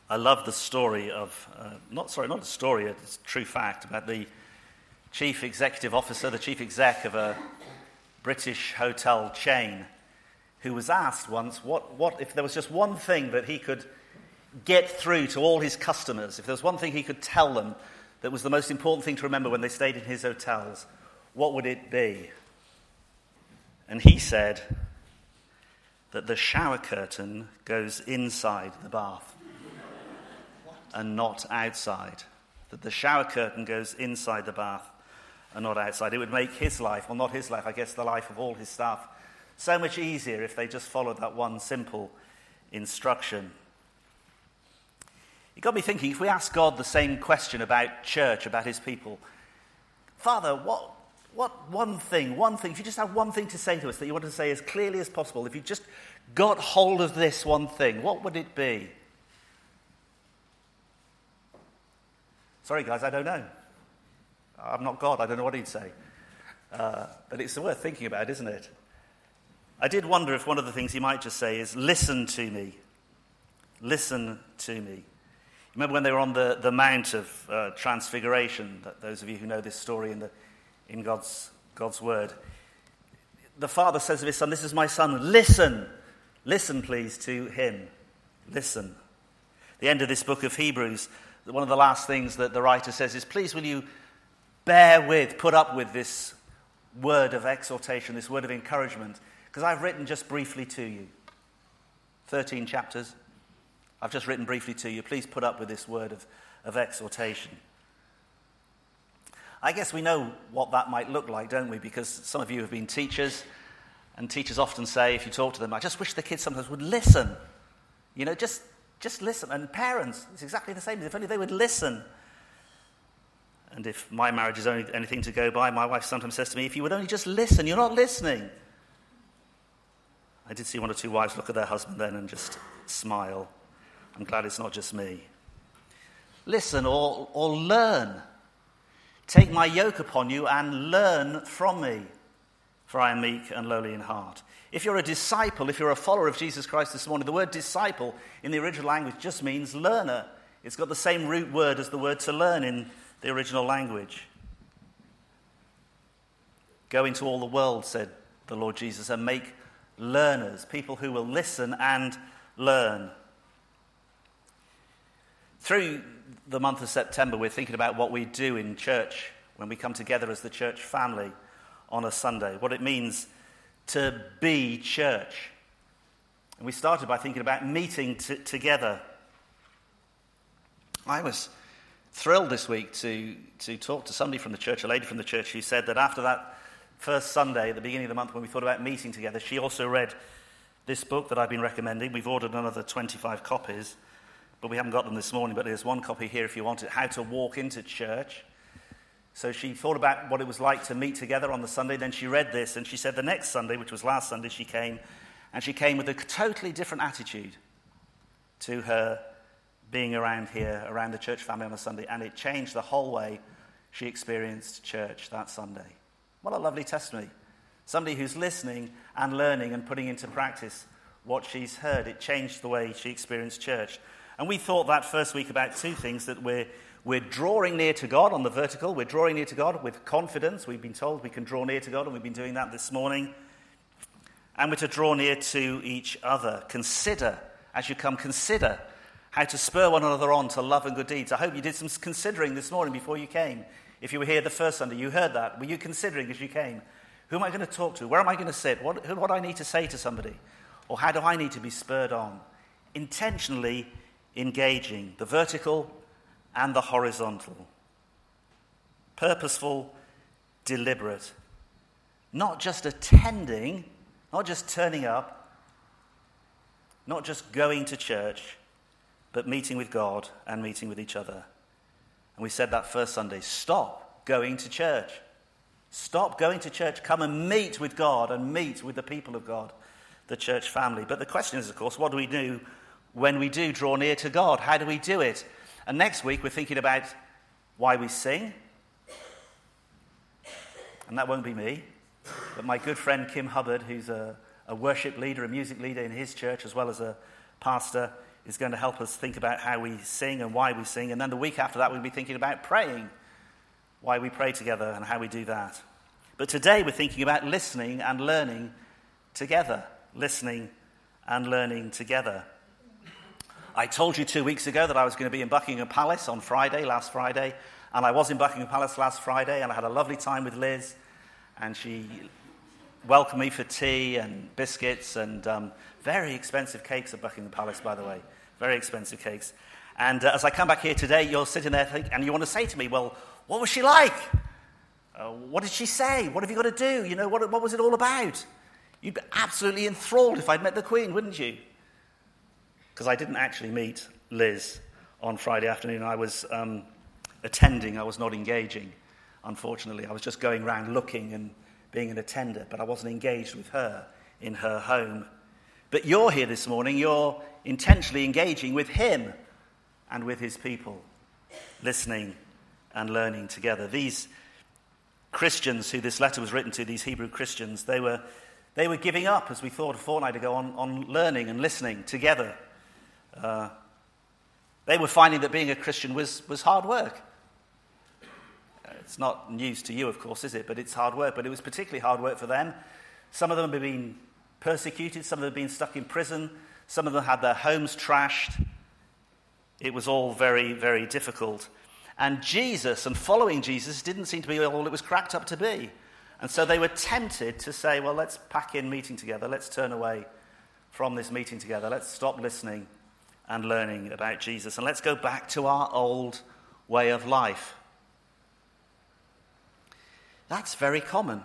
I love the story of, not a story, it's a true fact, about the chief executive officer, the chief exec of a British hotel chain, who was asked once what if there was just one thing that he could get through to all his customers, if there was one thing he could tell them that was the most important thing to remember when they stayed in his hotels, what would it be? And he said that the shower curtain goes inside the bath and not outside. That the shower curtain goes inside the bath and not outside. It would make his life, well, not his life, I guess the life of all his staff, so much easier if they just followed that one simple instruction. It got me thinking, if we ask God the same question about church, about his people, Father, what one thing, if you just had one thing to say to us that you want to say as clearly as possible, if you just got hold of this one thing, what would it be? Sorry, guys, I don't know. I'm not God. I don't know what he'd say. But it's worth thinking about, isn't it? I did wonder if one of the things he might just say is, listen to me. Listen to me. Remember when they were on the Mount of Transfiguration, those of you who know this story in God's Word. The Father says of his Son, this is my Son, listen. Listen, please, to him. Listen. The end of this book of Hebrews, one of the last things that the writer says is, please will you put up with this word of exhortation, this word of encouragement, because I've written just briefly to you. 13 chapters. I've just written briefly to you. Please put up with this word of exhortation. I guess we know what that might look like, don't we? Because some of you have been teachers, and teachers often say, if you talk to them, I just wish the kids sometimes would listen. You know, just listen. And parents, it's exactly the same. If only they would listen. And if my marriage is only anything to go by, my wife sometimes says to me, if you would only just listen, you're not listening. I did see one or two wives look at their husband then and just smile. I'm glad it's not just me. Listen or learn. Take my yoke upon you and learn from me, for I am meek and lowly in heart. If you're a disciple, if you're a follower of Jesus Christ this morning, the word disciple in the original language just means learner. It's got the same root word as the word to learn in the original language. Go into all the world, said the Lord Jesus, and make learners, people who will listen and learn. Through the month of September, we're thinking about what we do in church when we come together as the church family on a Sunday, what it means to be church. And we started by thinking about meeting together. I was thrilled this week to talk to somebody from the church, a lady from the church, who said that after that first Sunday at the beginning of the month when we thought about meeting together, she also read this book that I've been recommending. We've ordered another 25 copies, but we haven't got them this morning, but there's one copy here if you want it, How to Walk into Church. So she thought about what it was like to meet together on the Sunday, then she read this, and she said the next Sunday, which was last Sunday, she came with a totally different attitude to her being around here, around the church family on a Sunday, and it changed the whole way she experienced church that Sunday. What a lovely testimony. Somebody who's listening and learning and putting into practice what she's heard. It changed the way she experienced church. And we thought that first week about two things, that we're drawing near to God on the vertical. We're drawing near to God with confidence. We've been told we can draw near to God, and we've been doing that this morning. And we're to draw near to each other. Consider how to spur one another on to love and good deeds. I hope you did some considering this morning before you came. If you were here the first Sunday, you heard that. Were you considering as you came? Who am I going to talk to? Where am I going to sit? What do I need to say to somebody? Or how do I need to be spurred on? Intentionally engaging the vertical and the horizontal. Purposeful, deliberate. Not just attending, not just turning up, not just going to church, but meeting with God and meeting with each other. And we said that first Sunday, stop going to church. Stop going to church. Come and meet with God and meet with the people of God, the church family. But the question is, of course, what do we do when we do draw near to God? How do we do it? And next week we're thinking about why we sing. And that won't be me, but my good friend Kim Hubbard, who's a worship leader, a music leader in his church, as well as a pastor, is going to help us think about how we sing and why we sing. And then the week after that, we'll be thinking about praying, why we pray together and how we do that. But today we're thinking about listening and learning together. Listening and learning together. I told you 2 weeks ago that I was going to be in Buckingham Palace on last Friday, and I was in Buckingham Palace last Friday, and I had a lovely time with Liz, and she welcomed me for tea and biscuits and very expensive cakes at Buckingham Palace, by the way. Very expensive cakes. And as I come back here today, you're sitting there and you want to say to me, well, what was she like? What did she say? What have you got to do? You know, what was it all about? You'd be absolutely enthralled if I'd met the Queen, wouldn't you? Because I didn't actually meet Liz on Friday afternoon. I was attending, I was not engaging, unfortunately. I was just going around looking and being an attender, but I wasn't engaged with her in her home. But you're here this morning, you're intentionally engaging with him and with his people, listening and learning together. These Christians who this letter was written to, these Hebrew Christians, they were giving up, as we thought a fortnight ago, on learning and listening together. They were finding that being a Christian was hard work. It's not news to you, of course, is it? But it's hard work. But it was particularly hard work for them. Some of them had been persecuted. Some of them had been stuck in prison. Some of them had their homes trashed. It was all very, very difficult. And Jesus and following Jesus didn't seem to be all it was cracked up to be. And so they were tempted to say, well, let's pack in meeting together. Let's turn away from this meeting together. Let's stop listening and learning about Jesus. And let's go back to our old way of life. That's very common.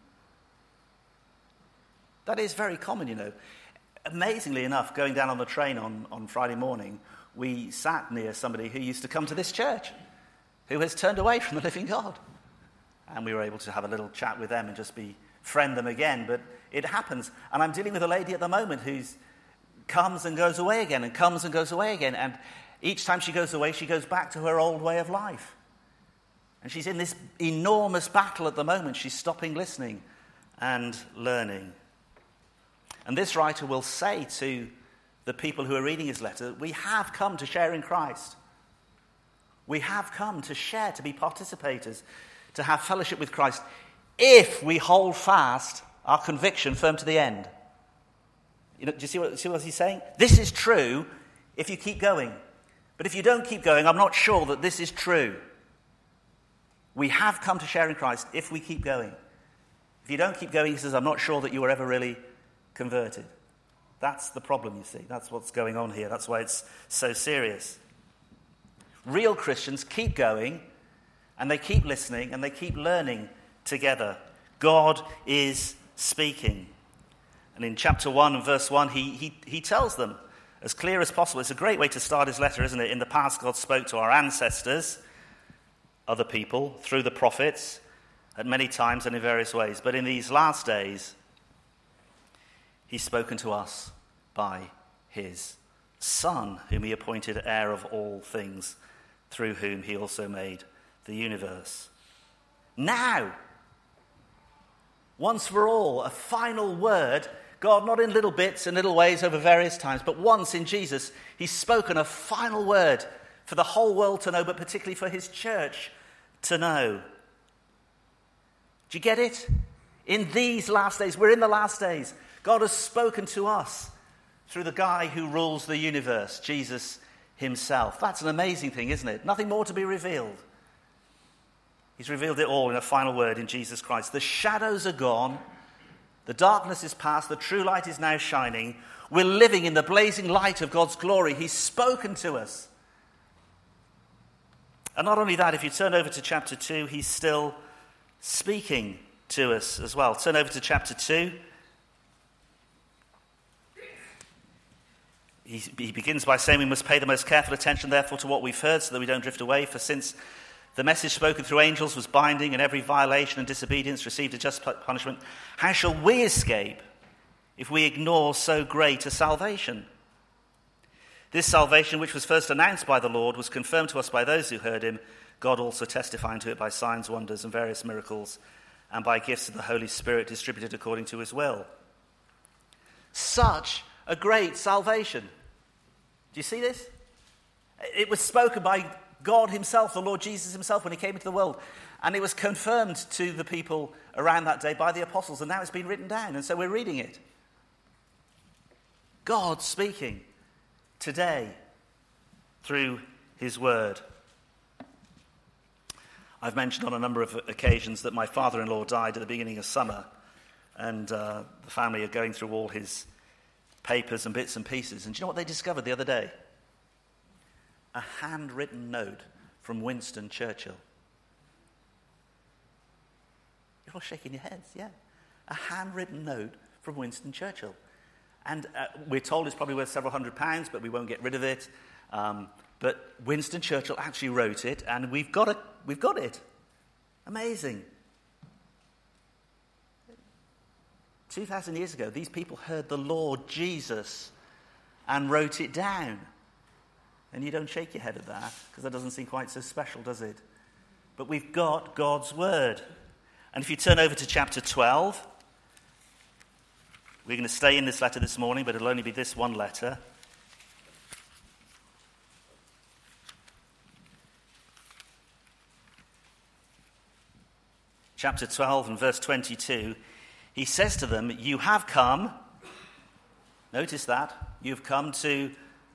That is very common, you know. Amazingly enough, going down on the train on Friday morning, we sat near somebody who used to come to this church, who has turned away from the living God. And we were able to have a little chat with them and just befriend them again. But it happens. And I'm dealing with a lady at the moment who comes and goes away again and comes and goes away again. And each time she goes away, she goes back to her old way of life. And she's in this enormous battle at the moment. She's stopping listening and learning. And this writer will say to the people who are reading his letter, we have come to share in Christ. We have come to share, to be participators, to have fellowship with Christ, if we hold fast our conviction firm to the end. You know, do you see what he's saying? This is true if you keep going. But if you don't keep going, I'm not sure that this is true. We have come to share in Christ if we keep going. If you don't keep going, he says, I'm not sure that you were ever really converted. That's the problem, you see. That's what's going on here. That's why it's so serious. Real Christians keep going, and they keep listening, and they keep learning together. God is speaking. And in chapter 1 and verse 1, he tells them as clear as possible. It's a great way to start his letter, isn't it? In the past, God spoke to our ancestors, other people, through the prophets, at many times and in various ways. But in these last days, he's spoken to us by his Son, whom he appointed heir of all things, through whom he also made the universe. Now, once for all, a final word. God, not in little bits and little ways over various times, but once in Jesus, he's spoken a final word for the whole world to know, but particularly for his church to know. Do you get it? In these last days, we're in the last days. God has spoken to us through the guy who rules the universe, Jesus himself. That's an amazing thing, isn't it? Nothing more to be revealed. He's revealed it all in a final word in Jesus Christ. The shadows are gone. The darkness is past. The true light is now shining. We're living in the blazing light of God's glory. He's spoken to us. And not only that, if you turn over to chapter 2, he's still speaking to us as well. Turn over to chapter 2. He begins by saying we must pay the most careful attention, therefore, to what we've heard so that we don't drift away. For since the message spoken through angels was binding, and every violation and disobedience received a just punishment, how shall we escape if we ignore so great a salvation? This salvation, which was first announced by the Lord, was confirmed to us by those who heard him, God also testifying to it by signs, wonders, and various miracles, and by gifts of the Holy Spirit distributed according to his will. Such a great salvation. Do you see this? It was spoken by God himself, the Lord Jesus himself, when he came into the world. And it was confirmed to the people around that day by the apostles. And now it's been written down. And so we're reading it. God speaking today through his word. I've mentioned on a number of occasions that my father-in-law died at the beginning of summer. And the family are going through all his papers and bits and pieces. And do you know what they discovered the other day? A handwritten note from Winston Churchill. You're all shaking your heads, yeah. A handwritten note from Winston Churchill. And we're told it's probably worth several £100, but we won't get rid of it. But Winston Churchill actually wrote it, and we've got it. Amazing. 2,000 years ago, these people heard the Lord Jesus and wrote it down. And you don't shake your head at that, because that doesn't seem quite so special, does it? But we've got God's word. And if you turn over to chapter 12, we're going to stay in this letter this morning, but it'll only be this one letter. Chapter 12 and verse 22, he says to them, you have come, notice that, you've come to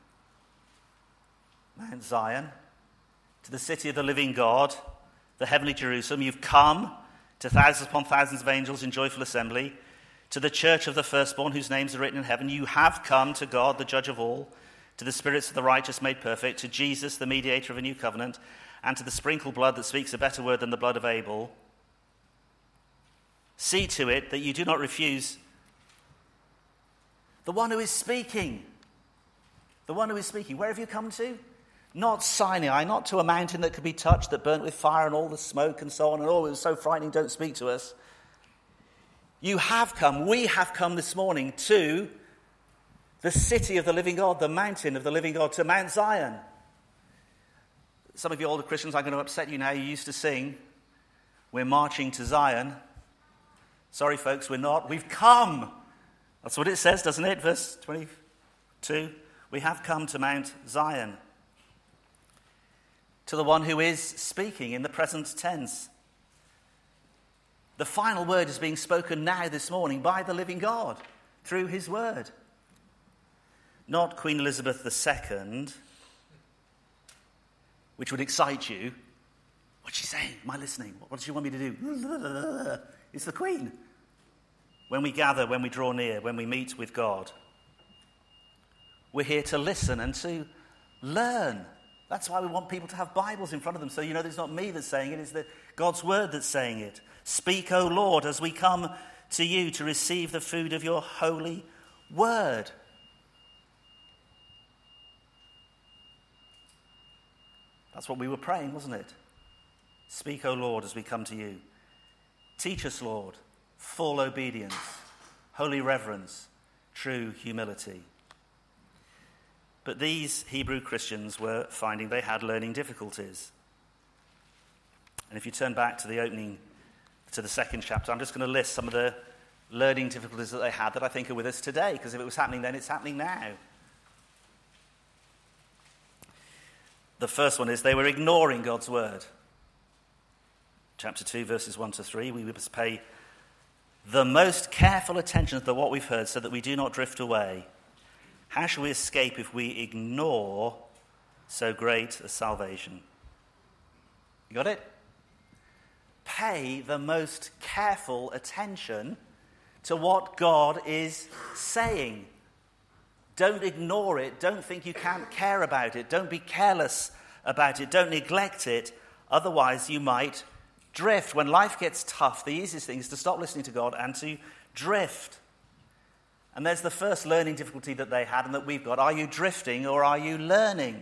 Mount Zion, to the city of the living God, the heavenly Jerusalem. You've come to thousands upon thousands of angels in joyful assembly, to the church of the firstborn whose names are written in heaven. You have come to God, the judge of all, to the spirits of the righteous made perfect, to Jesus, the mediator of a new covenant, and to the sprinkled blood that speaks a better word than the blood of Abel. See to it that you do not refuse the one who is speaking. The one who is speaking. Where have you come to? Not Sinai, not to a mountain that could be touched, that burnt with fire and all the smoke and so on, and oh, it was so frightening, don't speak to us. You have come, we have come this morning to the city of the living God, the mountain of the living God, to Mount Zion. Some of you older Christians, I'm going to upset you now. You used to sing, we're marching to Zion. Sorry, folks, we're not. We've come. That's what it says, doesn't it? Verse 22. We have come to Mount Zion. To the one who is speaking in the present tense. The final word is being spoken now this morning by the living God through his word. Not Queen Elizabeth II, which would excite you. What's she saying? Am I listening? What does she want me to do? It's the Queen. When we gather, when we draw near, when we meet with God, we're here to listen and to learn. That's why we want people to have Bibles in front of them, so you know it's not me that's saying it, it's God's word that's saying it. Speak, O Lord, as we come to you to receive the food of your holy word. That's what we were praying, wasn't it? Speak, O Lord, as we come to you. Teach us, Lord, full obedience, holy reverence, true humility. But these Hebrew Christians were finding they had learning difficulties. And if you turn back to the opening, to the second chapter, I'm just going to list some of the learning difficulties that they had that I think are with us today, because if it was happening then, it's happening now. The first one is they were ignoring God's word. Chapter 2, verses 1 to 3, we must pay the most careful attention to what we've heard so that we do not drift away. How shall we escape if we ignore so great a salvation? You got it? Pay the most careful attention to what God is saying. Don't ignore it. Don't think you can't care about it. Don't be careless about it. Don't neglect it. Otherwise, you might drift. When life gets tough, the easiest thing is to stop listening to God and to drift. And there's the first learning difficulty that they had and that we've got. Are you drifting or are you learning?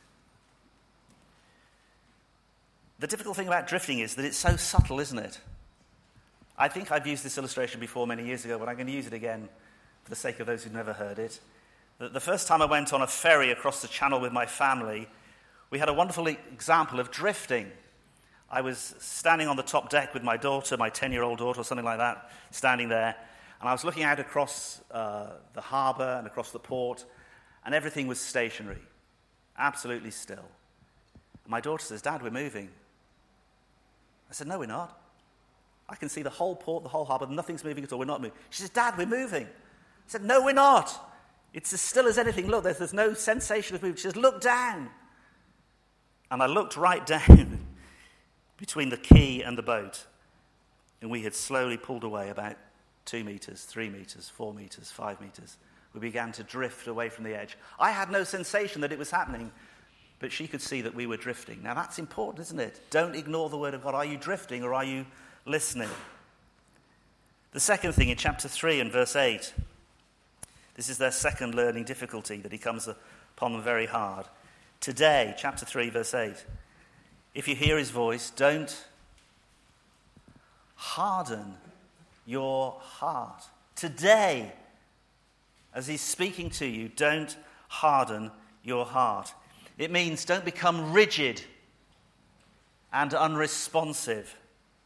The difficult thing about drifting is that it's so subtle, isn't it? I think I've used this illustration before many years ago, but I'm going to use it again for the sake of those who've never heard it. The first time I went on a ferry across the channel with my family, we had a wonderful example of drifting. I was standing on the top deck with my daughter, my 10-year-old daughter or something like that, standing there. And I was looking out across the harbour and across the port. and everything was stationary, absolutely still. And my daughter says, "Dad, we're moving." I said, "No, we're not. I can see the whole port, the whole harbour, nothing's moving at all, we're not moving." She says, "Dad, we're moving." I said, "No, we're not. It's as still as anything. Look, there's no sensation of movement." She says, "Look down." And I looked right down between the quay and the boat, and we had slowly pulled away about 2 meters, 3 meters, 4 meters, 5 meters. We began to drift away from the edge. I had no sensation that it was happening, but she could see that we were drifting. Now that's important, isn't it? Don't ignore the word of God. Are you drifting or are you listening? The second thing in chapter 3 and verse 8, this is their second learning difficulty that he comes upon them very hard. Today, chapter 3, verse 8, if you hear his voice, don't harden your heart. Today, as he's speaking to you, don't harden your heart. It means don't become rigid and unresponsive.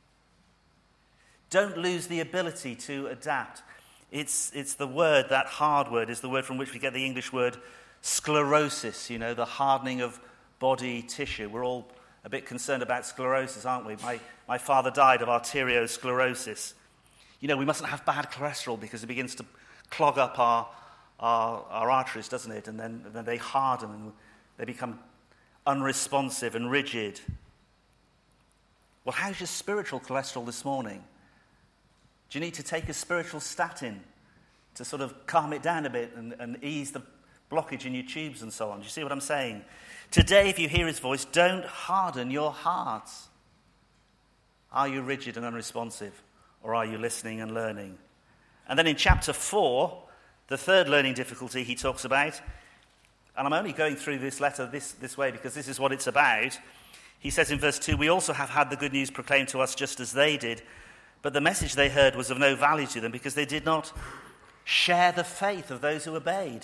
Don't lose the ability to adapt. It's the word, that hard word, is the word from which we get the English word sclerosis, the hardening of body tissue. We're all a bit concerned about sclerosis, aren't we? My father died of arteriosclerosis. We mustn't have bad cholesterol because it begins to clog up our arteries, doesn't it? And then they harden and they become unresponsive and rigid. Well, how's your spiritual cholesterol this morning? Do you need to take a spiritual statin to sort of calm it down a bit and ease the blockage in your tubes and so on? Do you see what I'm saying? Today, if you hear his voice, don't harden your hearts. Are you rigid and unresponsive, or are you listening and learning? And then in chapter 4, the third learning difficulty he talks about, and I'm only going through this letter this way because this is what it's about. He says in verse 2, "We also have had the good news proclaimed to us just as they did, but the message they heard was of no value to them because they did not share the faith of those who obeyed."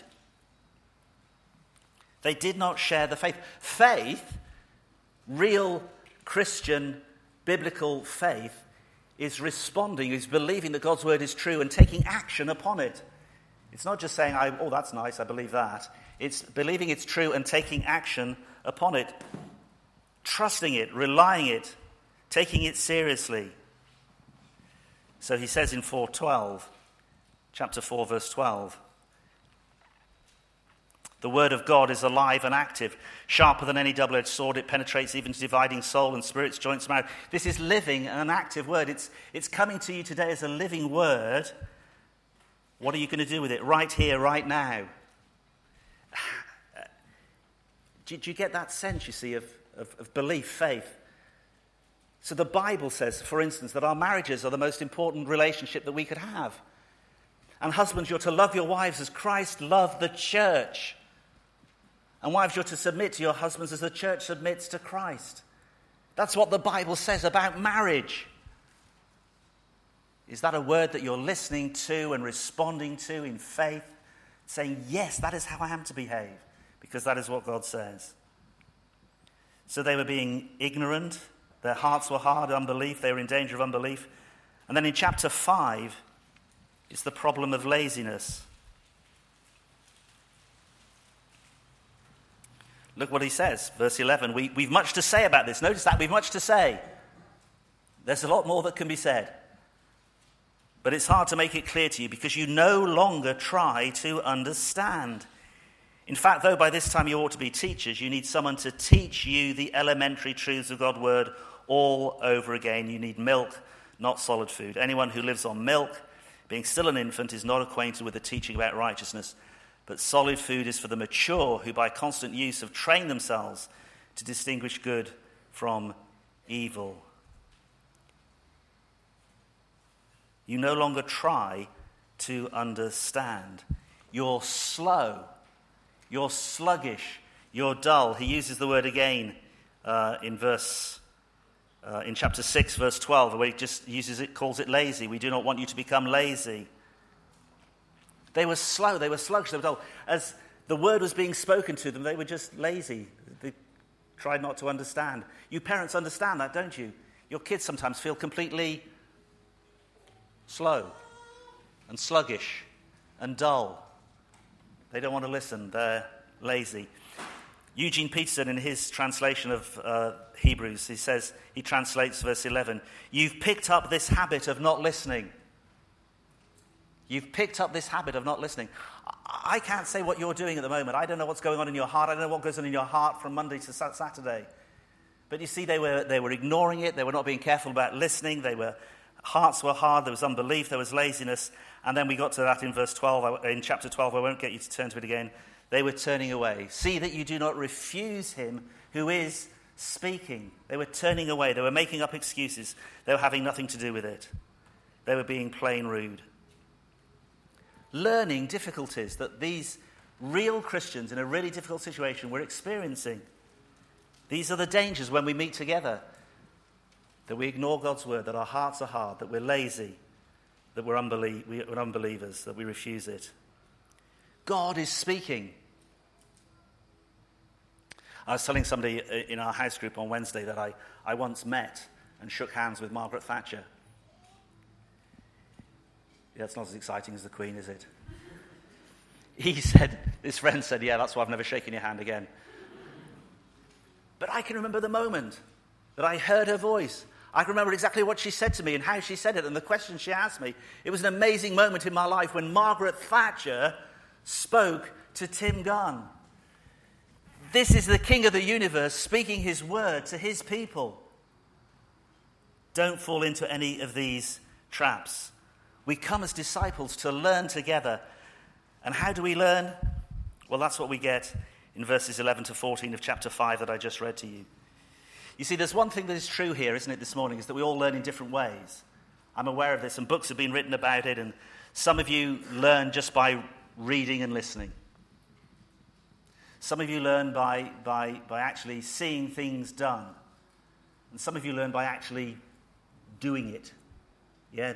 They did not share the faith. Faith, real Christian, biblical faith, is responding, is believing that God's word is true and taking action upon it. It's not just saying, "Oh, that's nice, I believe that." It's believing it's true and taking action upon it, trusting it, relying it, taking it seriously. So he says in chapter 4, verse 12, "The word of God is alive and active, sharper than any double-edged sword. It penetrates even to dividing soul and spirits, joints, marrow." This is living and an active word. It's coming to you today as a living word. What are you going to do with it right here, right now? Do you get that sense, you see, of belief, faith? So the Bible says, for instance, that our marriages are the most important relationship that we could have. And husbands, you're to love your wives as Christ loved the church. And wives, you're to submit to your husbands as the church submits to Christ. That's what the Bible says about marriage. Is that a word that you're listening to and responding to in faith? Saying, yes, that is how I am to behave, because that is what God says. So they were being ignorant. Their hearts were hard, unbelief. They were in danger of unbelief. And then in chapter 5, it's the problem of laziness. Look what he says, verse 11. We've much to say about this. Notice that, we've much to say. There's a lot more that can be said. But it's hard to make it clear to you because you no longer try to understand. In fact, though by this time you ought to be teachers, you need someone to teach you the elementary truths of God's word all over again. You need milk, not solid food. Anyone who lives on milk, being still an infant, is not acquainted with the teaching about righteousness. But solid food is for the mature, who by constant use have trained themselves to distinguish good from evil. You no longer try to understand. You're slow. You're sluggish. You're dull. He uses the word again in chapter 6, verse 12, where he just calls it lazy. We do not want you to become lazy. They were slow. They were sluggish. They were dull. As the word was being spoken to them, they were just lazy. They tried not to understand. You parents understand that, don't you? Your kids sometimes feel completely slow and sluggish and dull. They don't want to listen. They're lazy. Eugene Peterson, in his translation of Hebrews, he translates verse 11, "You've picked up this habit of not listening." You've picked up this habit of not listening. I can't say what you're doing at the moment. I don't know what's going on in your heart. I don't know what goes on in your heart from Monday to Saturday. But you see, they were ignoring it. They were not being careful about listening. Hearts were hard. There was unbelief. There was laziness. And then we got to that in verse 12. In chapter 12, I won't get you to turn to it again. They were turning away. See that you do not refuse him who is speaking. They were turning away. They were making up excuses. They were having nothing to do with it. They were being plain rude. Learning difficulties that these real Christians in a really difficult situation were experiencing. These are the dangers when we meet together. That we ignore God's word, that our hearts are hard, that we're lazy, that we're unbelievers, that we refuse it. God is speaking. I was telling somebody in our house group on Wednesday that I once met and shook hands with Margaret Thatcher. Yeah, it's not as exciting as the Queen, is it? His friend said, yeah, that's why I've never shaken your hand again. But I can remember the moment that I heard her voice. I can remember exactly what she said to me and how she said it and the question she asked me. It was an amazing moment in my life when Margaret Thatcher spoke to Tim Gunn. This is the King of the universe speaking his word to his people. Don't fall into any of these traps. We come as disciples to learn together. And how do we learn? Well, that's what we get in verses 11 to 14 of chapter 5 that I just read to you. You see, there's one thing that is true here, isn't it, this morning, is that we all learn in different ways. I'm aware of this, and books have been written about it, and some of you learn just by reading and listening. Some of you learn by actually seeing things done. And some of you learn by actually doing it. Yeah,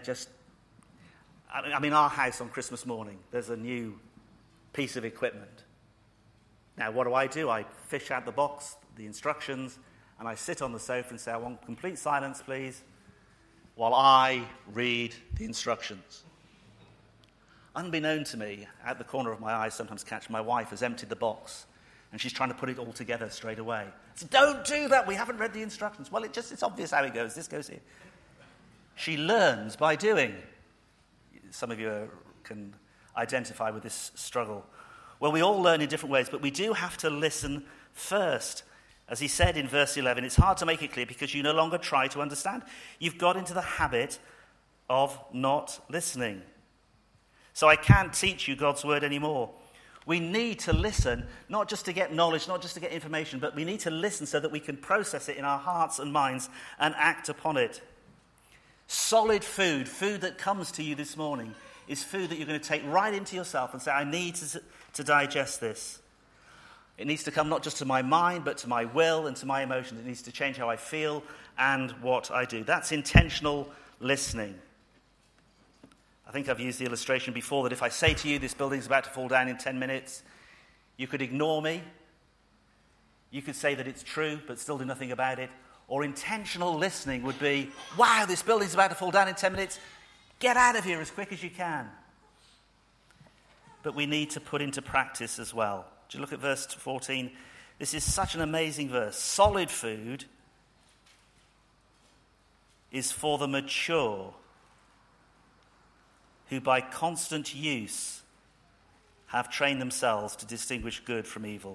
our house on Christmas morning, there's a new piece of equipment. Now, what do? I fish out the box, the instructions, and I sit on the sofa and say, I want complete silence, please, while I read the instructions. Unbeknown to me, out the corner of my eye, sometimes catch my wife has emptied the box, and she's trying to put it all together straight away. So don't do that, we haven't read the instructions. Well, it's obvious how it goes. This goes here. She learns by doing. Some of you can identify with this struggle. Well, we all learn in different ways, but we do have to listen first. As he said in verse 11, it's hard to make it clear because you no longer try to understand. You've got into the habit of not listening. So I can't teach you God's word anymore. We need to listen, not just to get knowledge, not just to get information, but we need to listen so that we can process it in our hearts and minds and act upon it. Solid food that comes to you this morning, is food that you're going to take right into yourself and say, I need to digest this. It needs to come not just to my mind, but to my will and to my emotions. It needs to change how I feel and what I do. That's intentional listening. I think I've used the illustration before that if I say to you, this building's about to fall down in 10 minutes, you could ignore me. You could say that it's true, but still do nothing about it. Or intentional listening would be, wow, this building's about to fall down in 10 minutes. Get out of here as quick as you can. But we need to put into practice as well. Do you look at verse 14? This is such an amazing verse. Solid food is for the mature, who by constant use have trained themselves to distinguish good from evil.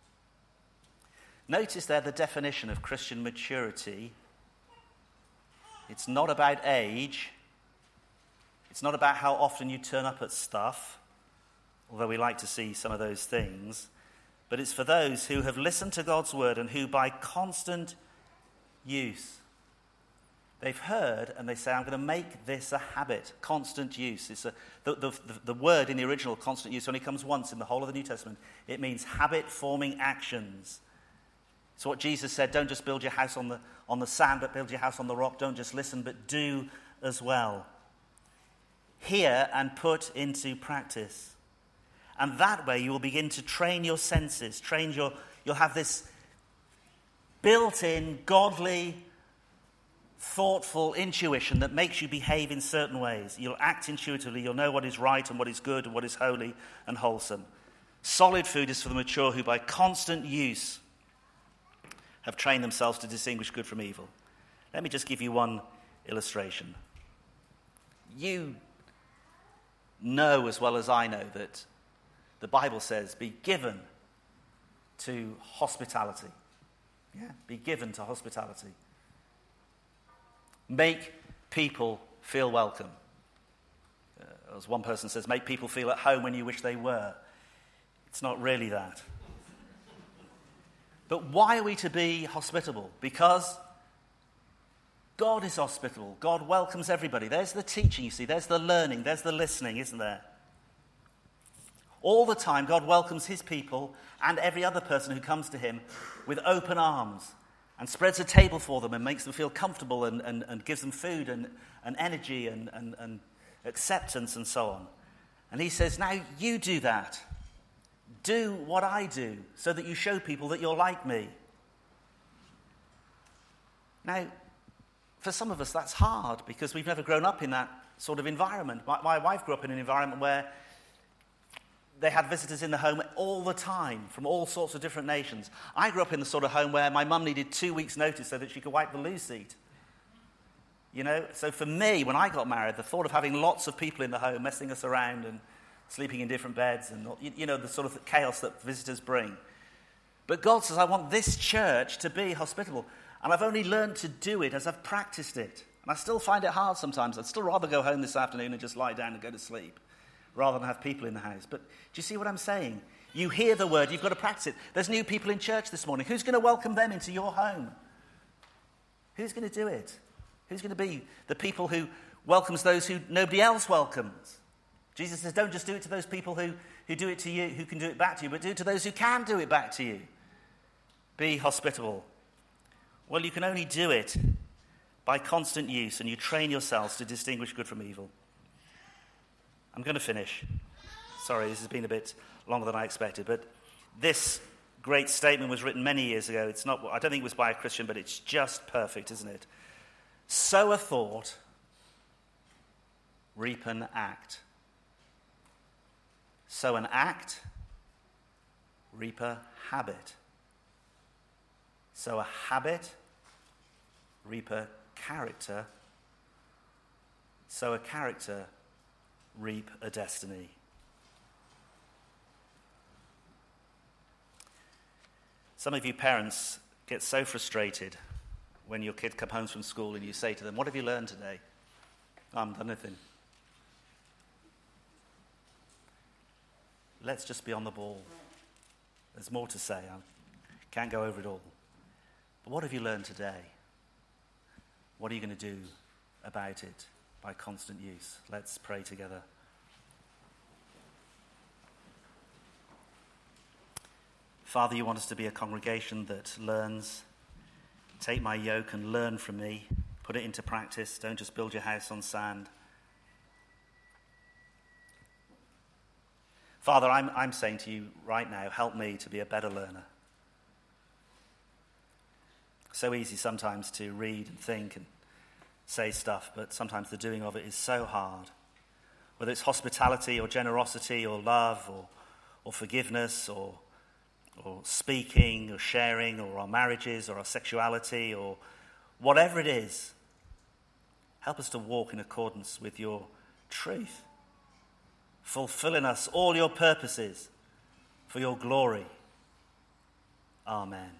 Notice there the definition of Christian maturity. It's not about age. It's not about how often you turn up at stuff, although we like to see some of those things. But it's for those who have listened to God's word and who by constant use, they've heard and they say, I'm going to make this a habit. Constant use. It's the word in the original, constant use, only comes once in the whole of the New Testament. It means habit-forming actions. So what Jesus said, don't just build your house on the sand, but build your house on the rock. Don't just listen, but do as well. Hear and put into practice. And that way you will begin to train your senses. You'll have this built-in, godly, thoughtful intuition that makes you behave in certain ways. You'll act intuitively. You'll know what is right and what is good and what is holy and wholesome. Solid food is for the mature who by constant use have trained themselves to distinguish good from evil. Let me just give you one illustration. You know as well as I know that the Bible says, be given to hospitality. Yeah, be given to hospitality. Make people feel welcome. As one person says, make people feel at home when you wish they were. It's not really that. But why are we to be hospitable? Because God is hospitable. God welcomes everybody. There's the teaching, you see. There's the learning. There's the listening, isn't there? All the time, God welcomes his people and every other person who comes to him with open arms and spreads a table for them and makes them feel comfortable and gives them food and energy and acceptance and so on. And he says, now you do that. Do what I do so that you show people that you're like me. Now, for some of us, that's hard because we've never grown up in that sort of environment. My wife grew up in an environment where they had visitors in the home all the time from all sorts of different nations. I grew up in the sort of home where my mum needed 2 weeks' notice so that she could wipe the loo seat. You know, so for me, when I got married, the thought of having lots of people in the home messing us around and sleeping in different beds and, you know, the sort of chaos that visitors bring. But God says, I want this church to be hospitable. And I've only learned to do it as I've practiced it. And I still find it hard sometimes. I'd still rather go home this afternoon and just lie down and go to sleep rather than have people in the house. But do you see what I'm saying? You hear the word, you've got to practice it. There's new people in church this morning. Who's going to welcome them into your home? Who's going to do it? Who's going to be the people who welcomes those who nobody else welcomes? Jesus says, don't just do it to those people who do it to you, who can do it back to you, but do it to those who can do it back to you. Be hospitable. Well, you can only do it by constant use, and you train yourselves to distinguish good from evil. I'm going to finish. Sorry, this has been a bit longer than I expected, but this great statement was written many years ago. It's not, I don't think it was by a Christian, but it's just perfect, isn't it? Sow a thought, reap an act. Sow an act, reap a habit. Sow a habit, reap a character. Sow a character, reap a destiny. Some of you parents get so frustrated when your kid comes home from school and you say to them, what have you learned today? I haven't done anything. Let's just be on the ball. There's more to say. I can't go over it all. But what have you learned today? What are you going to do about it by constant use? Let's pray together. Father, you want us to be a congregation that learns. Take my yoke and learn from me. Put it into practice. Don't just build your house on sand. Father, I'm saying to you right now, help me to be a better learner. So easy sometimes to read and think and say stuff, but sometimes the doing of it is so hard. Whether it's hospitality or generosity or love or forgiveness or speaking or sharing or our marriages or our sexuality or whatever it is, help us to walk in accordance with your truth. Fulfill in us all your purposes for your glory. Amen.